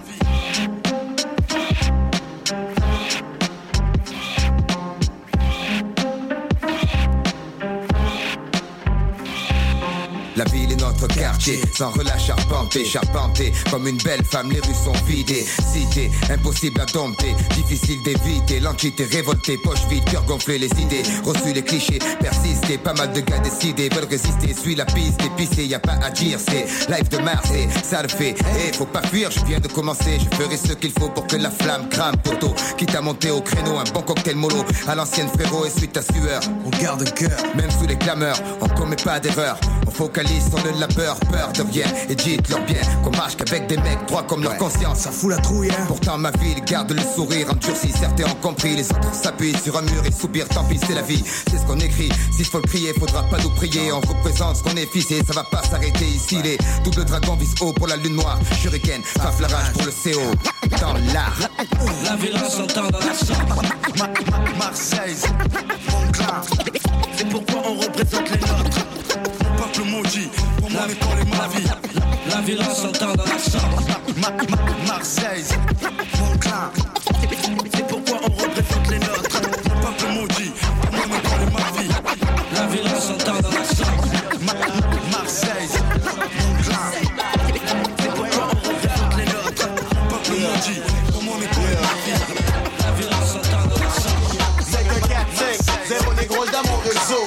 V: La ville est notre notre quartier. Sans relâche charpenté comme une belle femme, les rues sont vidées. Cité, impossible à dompter, difficile d'éviter. L'entité révoltée, poche vide, cœur gonflé, les idées reçues, les clichés persister. Pas mal de gars décidés veulent résister. Suis la piste, épicé, y a pas à dire. C'est live de Mars et ça le fait. Faut pas fuir, je viens de commencer. Je ferai ce qu'il faut pour que la flamme crame, poteau. Quitte à monter au créneau, un bon cocktail mollo. À l'ancienne frérot, essuie ta sueur. On garde cœur, même sous les clameurs. On commet pas d'erreur. On focalise sur le labeur, peur de rien. Et dites-leur bien qu'on marche qu'avec des mecs droits comme leur conscience. Ça fout la trouille, hein. Pourtant ma ville garde le sourire endurci. Certains ont compris, les autres s'appuient sur un mur et soupirent. Tant pis, c'est la vie, c'est ce qu'on écrit. S'il faut le crier, faudra pas nous prier. On représente ce qu'on est fils et ça va pas s'arrêter ici. Les doubles dragons visent haut pour la lune noire. Shuriken, paf la rage pour le CO. Dans l'art.
W: La violence s'entend dans la chambre.
V: Marseille, mon clan.
W: C'est pourquoi on représente les nôtres.
V: Mon peuple maudit, pour moi l'école est ma vie.
W: La violence s'entend dans la chambre.
V: Marseille, mon clan.
W: C'est pourquoi on représente les nôtres.
V: Mon peuple maudit, pour moi l'école est ma vie.
W: La violence s'entend dans la chambre.
V: Marseille, mon clan.
W: C'est pourquoi on représente les nôtres.
V: Mon peuple maudit, pour moi l'école est ma vie.
W: La violence s'entend dans la chambre.
V: 545, 0 négro dans mon réseau.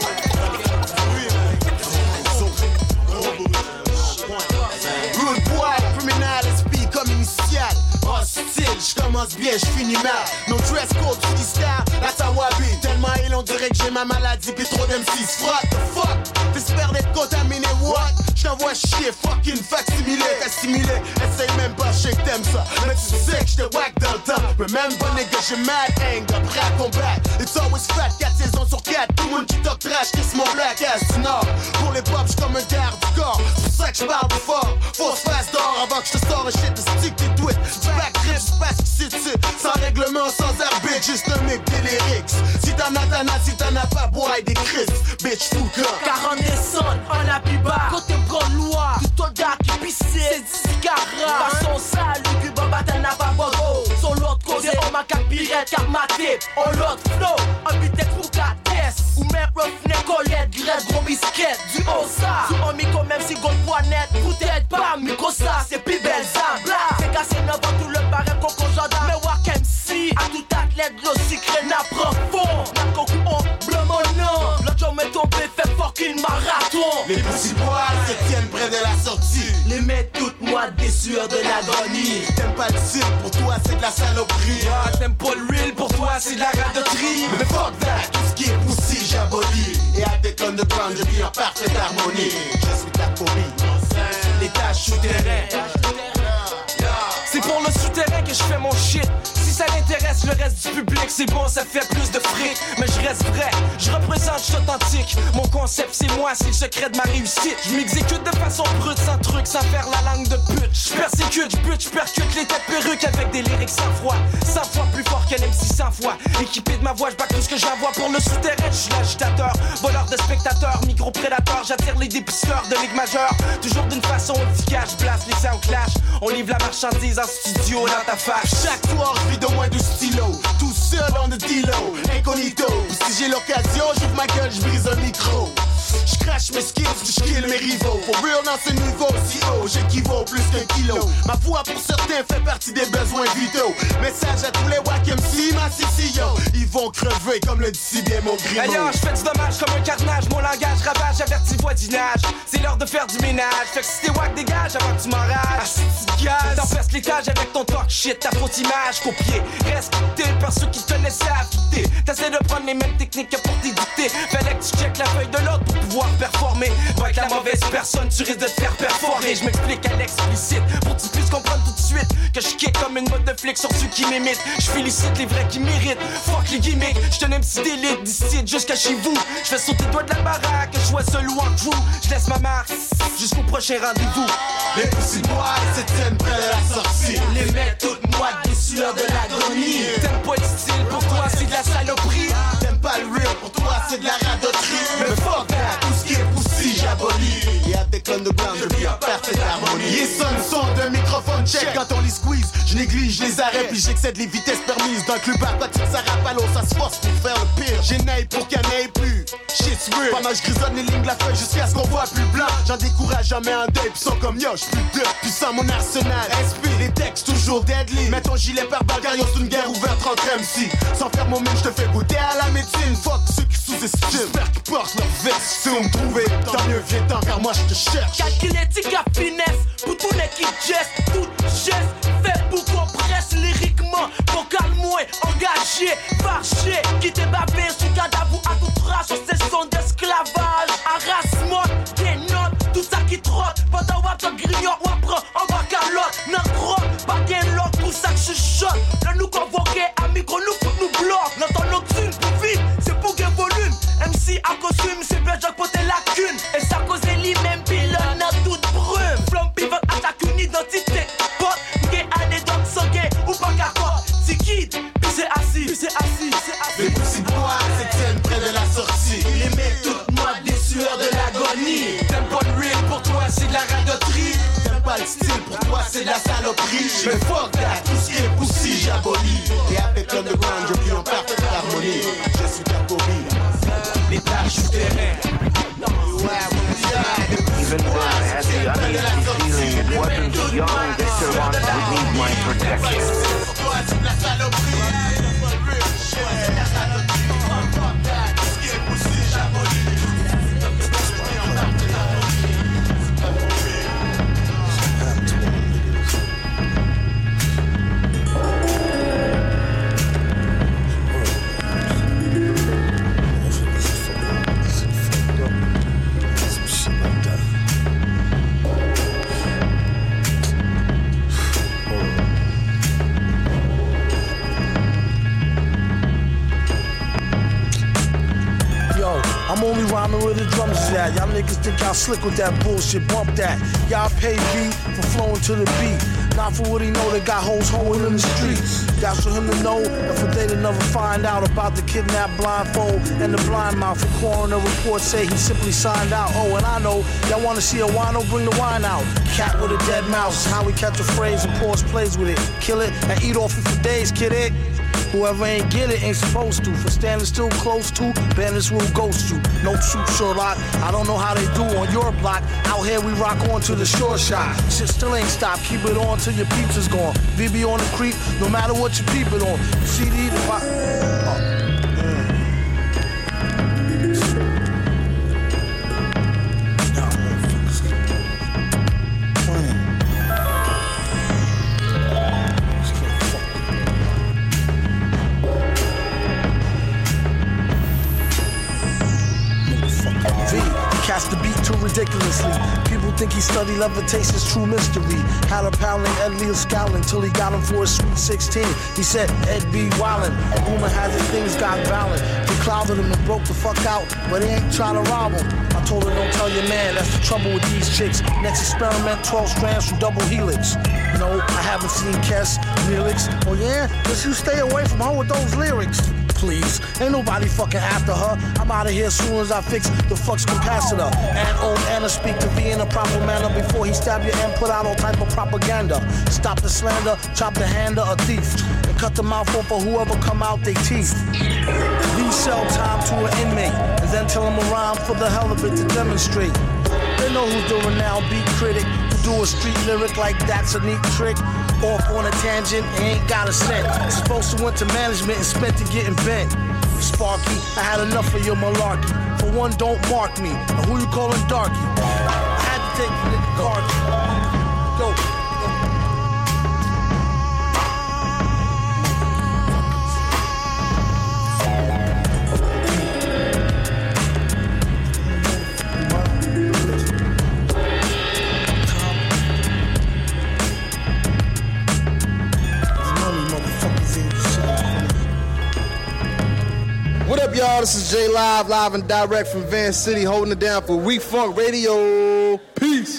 V: Rude boy, criminal, esprit comme initial. Hostile, j'commence bien, j'finis mal. No dress code, freestyle, that's how I be. Tellement il on dirait que j'ai ma maladie, pis trop d'M6. What the fuck? T'espères d'être contaminé, what? J't'envoie chier, fucking facsimilé, assimilé. Essaye même pas, je sais que t'aimes ça. Mais tu sais que j'te whack dans le temps. Remember nigga, j'ai mad anger, prêt à combattre. It's always fat, 4 saisons sur 4. Tout le monde qui talk trash, kiss mon black ass du nord. Pour les pop, j'suis comme un garde du corps. C'est pour ça que j'parle fort. Fausse face d'or avant que j'te sors un shit de stick tes tweets. Backtrip, j'passe ici dessus. Sans règlement, sans arbitre, juste un mec délirix. Si t'en as, si t'en as pas, bois et des crises. Bitch, fou corps.
W: Car on descend, on a plus bas. Côté grande loi, tout ton gars qui pissait, c'est 10 carats. Façon sale, le cube en bataille n'a pas bogo. Sur l'autre côté, on m'a qu'à pirate, car ma tête. On l'autre flow, un bitech pour la test. Ou même roughneck, collette, graisse, gros biscuit. Du haut ça, sur un micro, même si gold poignette. Peut-être pas, micro ça, c'est plus belle ça. Bla, c'est cassé 9 ans, tout le barème, coco gendarme. Mais walk MC, à tout athlète, le sucré n'apprend fond. N'a coco, on bleu mon nom. L'autre jour m'est tombé, fait fucking marathon.
V: Les petits poils se tiennent près de la sortie.
W: Les mettent toutes moi des sueurs de l'agonie.
V: T'aimes pas le style, pour toi c'est de la saloperie.
W: Ah, t'aimes pas le real, pour toi c'est de la radoterie.
V: Mais fuck that, tout ce qui est poussi j'abolis. Et avec l'underground je vis en parfaite harmonie. Je suis ta phobie,
W: les tâches souterraines. C'est pour le souterrain que je fais mon shit. Si ça l'intéresse le reste du public, c'est bon, ça fait plus de fric. Mais je reste vrai, je représente, je suis authentique. Mon concept c'est moi, c'est le secret de ma réussite. Je m'exécute de façon brute, sans truc, sans faire la langue de pute. Je persécute, je bute, je percute les têtes perruques avec des lyrics sans froid. 100 fois plus fort qu'un MC 100 fois. Équipé de ma voix, je back tout ce que j'envoie. Pour le souterrain, je suis l'agitateur, voleur de spectateurs, micro-prédateur. J'attire les dépisteurs de ligue majeure. Toujours d'une façon efficace, je place les sound clash. On livre la marchandise en studio dans ta face.
V: Chaque soir je vis de moins de stylo. Tout seul en de dealo, incognito. Si j'ai l'occasion, j'ouvre ma gueule, je brise un micro. Je crache mes skills, je kill mes rivaux. For real dans ce niveau si haut, j'équivaut plus qu'un kilo. Ma voix pour certains fait partie des besoins vitaux. Message à tous les wack MC, ma CCO. Ils vont crever comme le dit si bien mon grimo.
W: D'ailleurs, je fais du dommage comme un carnage. Mon langage ravage, averti voisinage. C'est l'heure de faire du ménage. Fait que si t'es wack, dégage avant que tu m'enrages. Gaz, t'empestes l'étage avec ton talk shit. Ta fausse image copiée, respectée par ceux qui te laissent affecter. T'essaies de prendre les mêmes techniques que pour t'édicter. Fallait que tu checkes la feuille de l'autre pour pouvoir performer. Va être la mauvaise personne, tu risques de te faire perforer. Je m'explique à l'explicite pour que tu puisses comprendre tout de suite que je kick comme une mode de flic sur ceux qui m'imitent. Je félicite les vrais qui méritent. Fuck les gimmicks, je te MC d'élite d'ici jusqu'à chez vous. Je fais sauter le doigt de la baraque, je vois seul ou en crew. Je laisse ma marque jusqu'au prochain rendez-vous.
V: Les petits bois se tiennent près de la sortie.
W: Les mecs toutes moites des sueurs de l'agonie. T'aimes pas le style, pour toi c'est de la saloperie.
V: T'aimes pas le real, pour toi c'est de la radoterie. Mais fuck that, tout ce qui est poussi j'abolis. Et avec l'underground je vis en parfaite harmonie. Les son d'un microphone check quand on les squeeze. Je néglige les arrêts puis j'excède les vitesses permises. Dans le club aquatique ça rappe à l'eau, ça se force pour faire le pire. J'ai n'aille pour qu'il n'y en ait plus. Shit Pendant que je grisonne les lignes de la feuille jusqu'à ce qu'on voit plus blanc. J'en décourage jamais un deuil, pis sont comme yo, j'suis plus deux. Puissant mon arsenal, SP, les textes toujours deadly. Mets ton gilet par balle, car yo c'est une guerre ouverte entre MC. Sans faire mon mime, j'te fais goûter à la médecine. Fuck ceux qui sous-estiment, j'espère qu'ils portent leur veste. Si vous me trouvez, tant mieux, viens-t'en, car moi j'te cherche.
W: Calculétique à finesse, pour tout l'équipe geste, tout geste, fait pour qu'on presse lyriquement, vocal moins engagé, marché, qui t'est bavé, sous cadavre à tout trace, sur ces sons d'esclavage, harassement, des notes, tout ça qui trotte, pendant que tu grignotes ou apprends en bas calotte, n'en crotte, pas gain l'autre, pour ça que je chuchote, le nous convoquer, à micro nous faut nous bloque, l'entend nocturne, pour vite, c'est pour gain volume, MC à costume, c'est bien Jack pour tes lacunes, et ça cause les mêmes pilons à toute brume, flamme pivot attaque une identité, pote, gay à des dogs sanguins, ou pas capote, c'est kid, puis c'est assis,
V: Les poussis de bois se tiennent près de la sortie.
W: les mecs toutes noires des sueurs de l'agonie.
V: T'aimes pas le real, pour toi c'est de la radoterie. T'aimes pas le style, pour toi c'est de la saloperie. Mais fuck that, tout ce qui est poussi j'abolis. Et avec l'underground je vis en parfaite harmonie. Je suis Jacobi. Les tâches souterraines.
D: Even though I had the uneasy feeling it wasn't young, they still wanted to need my protection.
E: I'm only rhyming where the drums is at. Y'all niggas think y'all slick with that bullshit, bump that. Y'all pay B for flowing to the beat. Not for what he know, they got hoes hoeing in the streets. That's for him to know, and for they to never find out about the kidnapped blindfold and the blind mouth. The coroner report say he simply signed out. Oh, and I know, y'all wanna see a wino, bring the wine out. Cat with a dead mouse, how we catch a phrase and pause plays with it. Kill it and eat off it for days, kid it. Whoever ain't get it ain't supposed to. For standing still close to, bandits will ghost you. No shoot Sherlock, I don't know how they do on your block. Out here we rock on to the short shot. Shit still ain't stopped, keep it on till your peeps is gone. BB on the creep, no matter what you peep it on. CD, the pop. Cast the beat too ridiculously. People think he studied levitation's true mystery. Had a pounding Ed Lear scowling till he got him for a sweet 16. He said Ed B. wildin'. Rumor has it things got violent. He clouded him and broke the fuck out, but he ain't trying to rob him. I told her don't tell your man, that's the trouble with these chicks. Next experiment, 12 strands from double helix. No, I haven't seen Kes, lyrics. Oh yeah? Just you stay away from her with those lyrics. Please, ain't nobody fucking after her. I'm out of here as soon as I fix the fuck's capacitor. And old Anna speak to V in a proper manner before he stab you and put out all type of propaganda. Stop the slander, chop the hand of a thief, and cut the mouth off of whoever come out they teeth. V sell time to an inmate, and then tell him a rhyme for the hell of it to demonstrate. They know who's the renowned beat critic, who do a street lyric like that's a neat trick. Off on a tangent, ain't got a cent. Supposed to went to management and spent it getting bent. Sparky, I had enough of your malarkey. For one, don't mark me. Now who you calling darky? I had to take the nigga card. Go.
H: What up, y'all? This is J Live and direct from Van City, holding it down for We Funk Radio. Peace.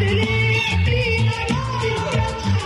G: Believe me, I got it.